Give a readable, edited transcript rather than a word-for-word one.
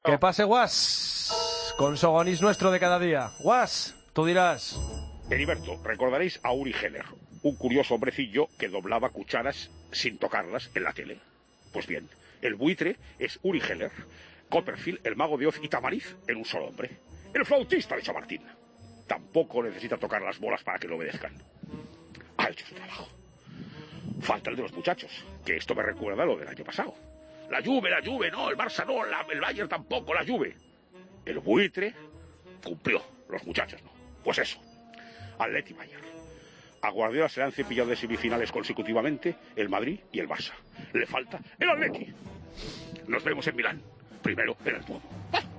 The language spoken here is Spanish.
Que pase Guas, con Sogonís nuestro de cada día. Guas, tú dirás. Heriberto, recordaréis a Uri Geller, un curioso hombrecillo que doblaba cucharas sin tocarlas en la tele. Pues bien, el buitre es Uri Geller, Copperfield, el mago de Oz y Tamariz en un solo hombre. El flautista de Chamartín. Tampoco necesita tocar las bolas para que lo obedezcan. Ha hecho su trabajo. Falta el de los muchachos, que esto me recuerda a lo del año pasado. La Juve, no, el Barça no, el Bayern tampoco, la Juve. El buitre cumplió, los muchachos no. Pues eso, Atleti Bayern. A Guardiola se le han cepillado de semifinales consecutivamente el Madrid y el Barça. Le falta el Atleti. Nos vemos en Milán, primero en el Duomo. ¡Ah!